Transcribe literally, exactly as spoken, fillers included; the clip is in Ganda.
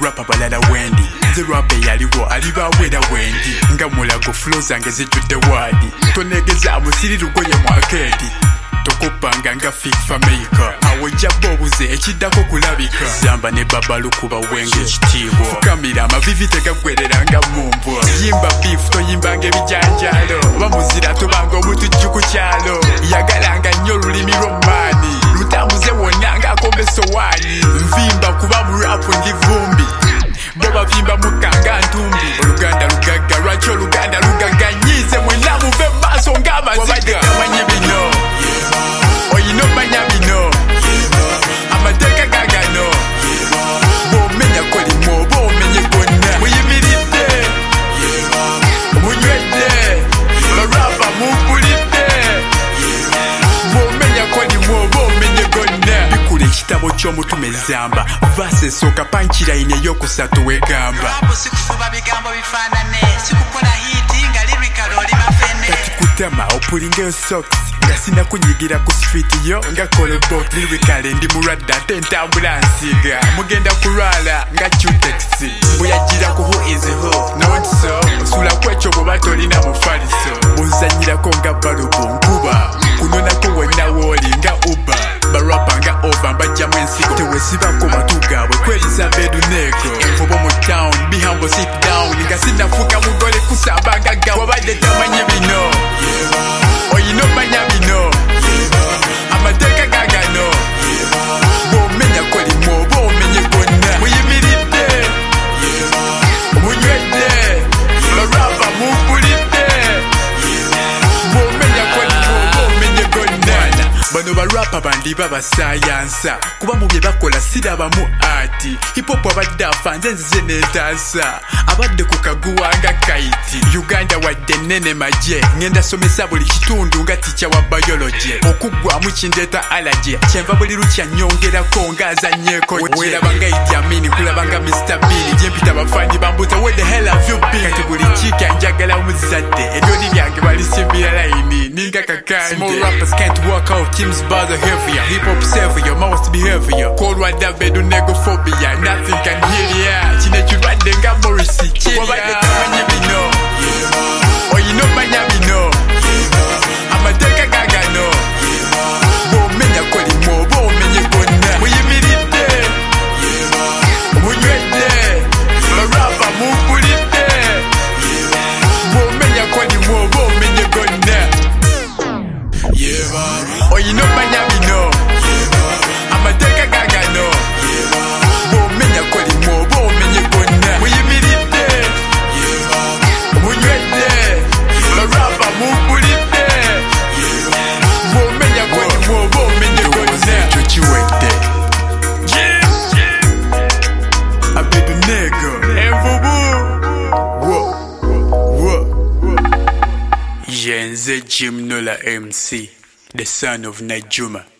barapa balala wendi nze rapa yaliwo alibawera wendi nga mulago flow zange zijjudde wadi tonegeza musiri lugoye mwakedi tokupanga nga fifa maker awo jabbo obuze ekiddako kulabika zamba ne baba lukuba wenge ekitiibwa fukamira amavivi tegagwerera nga mumbwa yimba beef toyimbanga ebijanjalo oba muzira tobanga omutujju ku kyalo yagalanga nnyo olulimi lw'ommaani lutambuze wonna ng'akomba essowaani nvimba kuba mu rapu ndi vumbi bo bavimba mukanga ntumbi oluganda lugagga lwaki oluganda lugagganyize mwenna muve mu maaso ng'amaziga tamanyi bino oyino manya bino amateeka gagano bw'omenya kolimo oba omenye gonna muyimiridde munywedde barapa mumpulidde bw'omenya kolimo oba omenye gonna bikula ekitabo ky'omutume zamba vasi esooka pankirayini ey'okusatu wegamba sikufuba bigambo bifaanane sikukola hiti nga lirikalo oli mafene kati kutama opulingeyo socks nga sinakunyigira ku street yo nga kolobot lirikale ndi mulwadde ate ntambula nsiga mugenda kulwala nga cutex mbuyagira ku who is who not so osula kwekyo bwoba tolina mufaliso bunzanyirako nga balubu nkuba kunonako wonna wooli nga uba barapa nga ova mbajjamu ensigo tewesibako matu gaabwe kweriza beduneeko envubo mu town bihambo sit down nga sinafuka mugole kusamba nga gawo wabadde tamanyi bino oyino manya bino amateeka gagano bw'omenya kolimo oba omenye gonna muyimiridde munywedde barapa mumpulidde bw'omenya kolimo oba omenye gonna bano barapa bandi babasayansa kuba mu bye bakola sirabamu ati hipopo abadde afa nze nzize neetaasa abadde ku kaguwa nga kaiti uganda wadde nnene magye ngenda somesa buli kitundu nga ticya wa biology okuggwamu kindeeta alaje kyenva buli lukya nyongerako ng'azanyeeko weeraba nga Idi Amin kulaba nga mister Bean gyempita bafanyi bambuta where the hell have you been kati buli kiika njagala omuzadde eryoli lyange balisimbira layini ninga kakande small rappers can't work out teams bother heavier hip hop savior most behavior cold weather bedu negophobia nothing can heal ya kino ekirwadde nga Morrissey wabadde tamanyi bino oyino manya bino amateeka gagano bw'omenya kolimo oba omenye gonna muyimiridde munywedde barapa mumpulidde bw'omenya kolimo oba omenye gonna oyino manya bino amateeka gagano bw'omenya kolimo oba omenye gonna muyimiridde munywedde barapa mumpulidde bw'omenya kolimo oba omenye gonna ekyo kiwedde abedunego envubu wo wo yenze Jim Nola M C the son of Najuma.